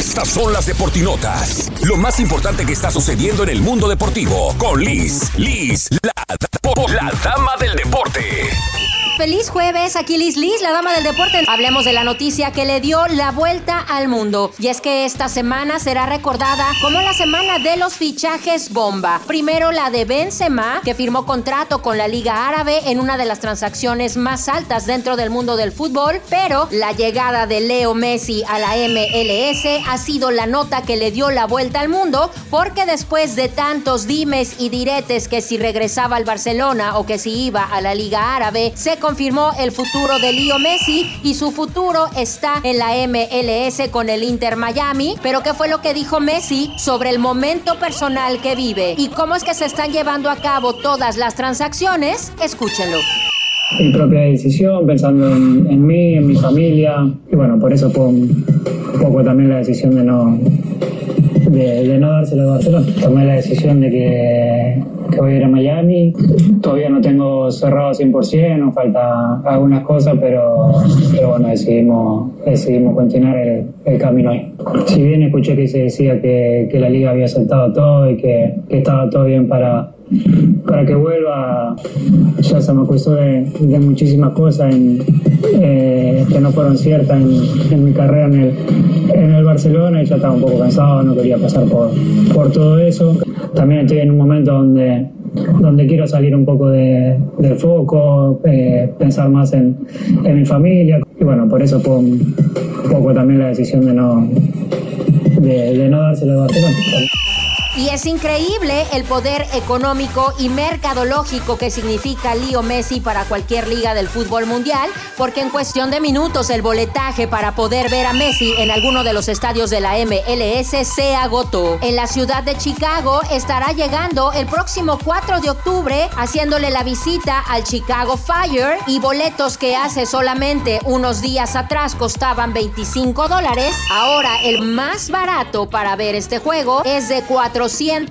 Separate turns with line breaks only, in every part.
Estas son las Deportinotas. Lo más importante que está sucediendo en el mundo deportivo. Con Liz, la dama del deporte.
Feliz jueves, aquí Liz, la dama del deporte. Hablemos de la noticia que le dio la vuelta al mundo. Y es que esta semana será recordada como la semana de los fichajes bomba. Primero la de Benzema, que firmó contrato con la Liga Árabe en una de las transacciones más altas dentro del mundo del fútbol. Pero la llegada de Leo Messi a la MLS ha sido la nota que le dio la vuelta al mundo, porque después de tantos dimes y diretes que si regresaba al Barcelona o que si iba a la Liga Árabe, se confirmó el futuro de Leo Messi y su futuro está en la MLS con el Inter Miami. Pero ¿qué fue lo que dijo Messi sobre el momento personal que vive y cómo es que se están llevando a cabo todas las transacciones? Escúchenlo.
Mi propia decisión, pensando en mí, en mi familia, y bueno, por eso fue un poco también la decisión de no dárselo a Barcelona. Tomé la decisión de que voy a ir a Miami. Todavía no tengo cerrado 100%, nos falta algunas cosas, pero bueno, decidimos continuar el camino ahí. Si bien escuché que se decía que la liga había soltado todo y que estaba todo bien para que vuelva, ya se me acusó de muchísimas cosas que no fueron ciertas en mi carrera en el Barcelona, y ya estaba un poco cansado, no quería pasar por todo eso. También estoy en un momento donde quiero salir un poco del foco, pensar más en mi familia, y bueno, por eso fue un poco también la decisión de no dárselo a Barcelona.
Y es increíble el poder económico y mercadológico que significa Leo Messi para cualquier liga del fútbol mundial, porque en cuestión de minutos el boletaje para poder ver a Messi en alguno de los estadios de la MLS se agotó. En la ciudad de Chicago estará llegando el próximo 4 de octubre haciéndole la visita al Chicago Fire, y boletos que hace solamente unos días atrás costaban $25, ahora el más barato para ver este juego es de $450.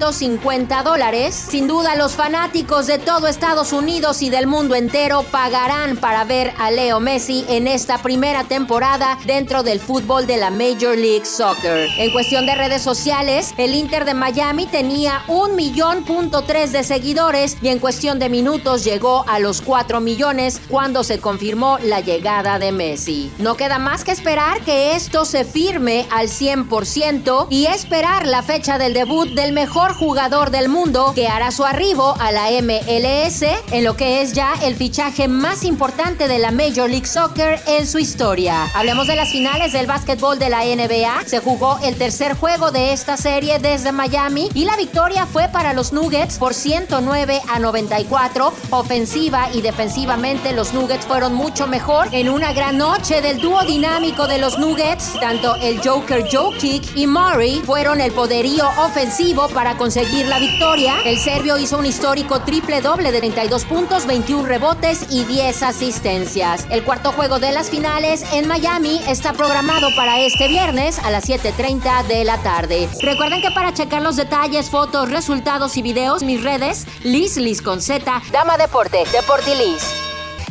Sin duda, los fanáticos de todo Estados Unidos y del mundo entero pagarán para ver a Leo Messi en esta primera temporada dentro del fútbol de la Major League Soccer. En cuestión de redes sociales, el Inter de Miami tenía 1.3 millones de seguidores, y en cuestión de minutos llegó a los 4 millones cuando se confirmó la llegada de Messi. No queda más que esperar que esto se firme al 100% y esperar la fecha del debut del mejor jugador del mundo, que hará su arribo a la MLS en lo que es ya el fichaje más importante de la Major League Soccer en su historia. Hablemos de las finales del básquetbol de la NBA. Se jugó el tercer juego de esta serie desde Miami y la victoria fue para los Nuggets por 109-94. Ofensiva y defensivamente los Nuggets fueron mucho mejor en una gran noche del dúo dinámico de los Nuggets. Tanto el Joker Jokic y Murray fueron el poderío ofensivo para conseguir la victoria. El serbio hizo un histórico triple doble de 32 puntos, 21 rebotes y 10 asistencias. El cuarto juego de las finales en Miami está programado para este viernes a las 7:30 de la tarde. Recuerden que para checar los detalles, fotos, resultados y videos, mis redes, Liz con Z, Dama Deporte, Deporti Liz.